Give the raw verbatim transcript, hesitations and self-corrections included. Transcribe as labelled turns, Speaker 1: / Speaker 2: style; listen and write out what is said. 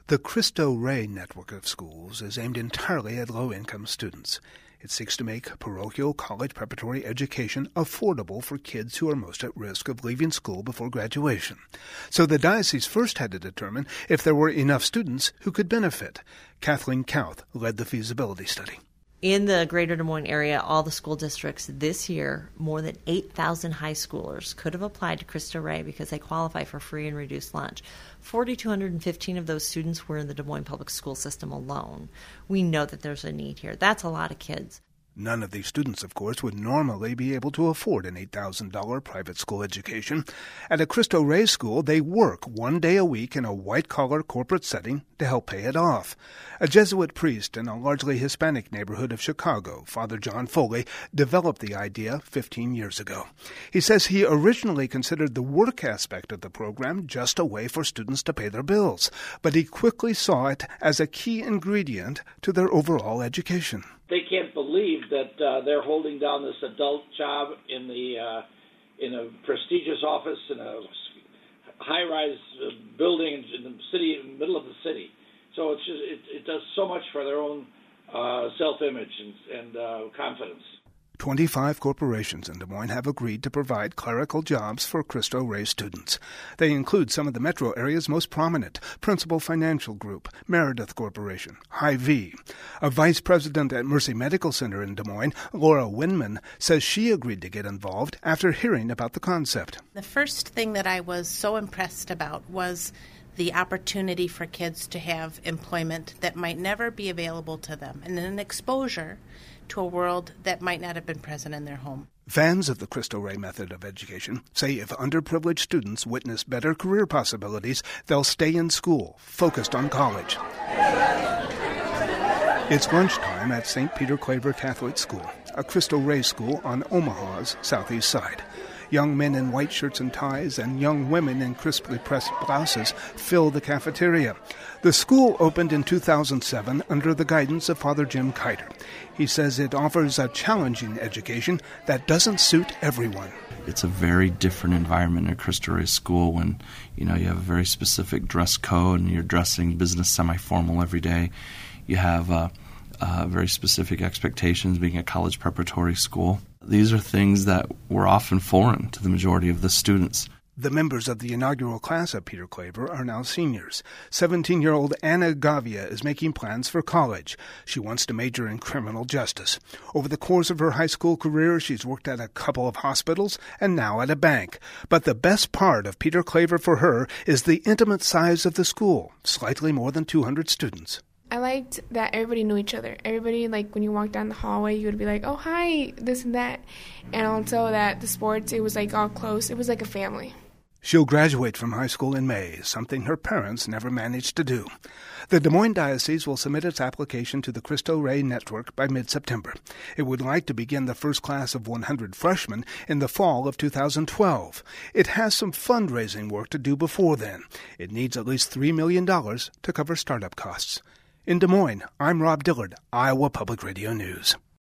Speaker 1: The Cristo Rey network of schools is aimed entirely at low-income students. It seeks to make parochial college preparatory education affordable for kids who are most at risk of leaving school before graduation. So the diocese first had to determine if there were enough students who could benefit. Kathleen Kauth led the feasibility study.
Speaker 2: In the greater Des Moines area, all the school districts this year, more than eight thousand high schoolers could have applied to Cristo Rey because they qualify for free and reduced lunch. four thousand two hundred fifteen of those students were in the Des Moines public school system alone. We know that there's a need here. That's a lot of kids.
Speaker 1: None of these students, of course, would normally be able to afford an eight thousand dollars private school education. At a Cristo Rey school, they work one day a week in a white-collar corporate setting to help pay it off. A Jesuit priest in a largely Hispanic neighborhood of Chicago, Father John Foley, developed the idea fifteen years ago. He says he originally considered the work aspect of the program just a way for students to pay their bills, but he quickly saw it as a key ingredient to their overall education.
Speaker 3: They can't believe that uh, they're holding down this adult job in the uh, in a prestigious office in a high-rise uh, building in the city, in the middle of the city. So it's just, it, it does so much for their own uh, self-image and, and uh, confidence.
Speaker 1: twenty-five corporations in Des Moines have agreed to provide clerical jobs for Cristo Rey students. They include some of the metro area's most prominent: Principal Financial Group, Meredith Corporation, Hy-Vee. A vice president at Mercy Medical Center in Des Moines, Laura Winman, says she agreed to get involved after hearing about the concept.
Speaker 4: The first thing that I was so impressed about was the opportunity for kids to have employment that might never be available to them, and an exposure to a world that might not have been present in their home.
Speaker 1: Fans of the Cristo Rey method of education say if underprivileged students witness better career possibilities, they'll stay in school, focused on college. It's lunchtime at Saint Peter Claver Catholic School, a Cristo Rey school on Omaha's southeast side. Young men in white shirts and ties and young women in crisply pressed blouses fill the cafeteria. The school opened in two thousand seven under the guidance of Father Jim Kiter. He says it offers a challenging education that doesn't suit everyone.
Speaker 5: It's a very different environment in a Cristo Rey school when, you know, you have a very specific dress code and you're dressing business semi-formal every day. You have uh, uh, very specific expectations being a college preparatory school. These are things that were often foreign to the majority of the students.
Speaker 1: The members of the inaugural class at Peter Claver are now seniors. seventeen-year-old Anna Gavia is making plans for college. She wants to major in criminal justice. Over the course of her high school career, she's worked at a couple of hospitals and now at a bank. But the best part of Peter Claver for her is the intimate size of the school, slightly more than two hundred students.
Speaker 6: I liked that everybody knew each other. Everybody, like, when you walk down the hallway, you would be like, oh, hi, this and that. And also that the sports, it was, like, all close. It was like a family.
Speaker 1: She'll graduate from high school in May, something her parents never managed to do. The Des Moines Diocese will submit its application to the Cristo Rey network by mid-September. It would like to begin the first class of one hundred freshmen in the fall of two thousand twelve. It has some fundraising work to do before then. It needs at least three million dollars to cover startup costs. In Des Moines, I'm Rob Dillard, Iowa Public Radio News.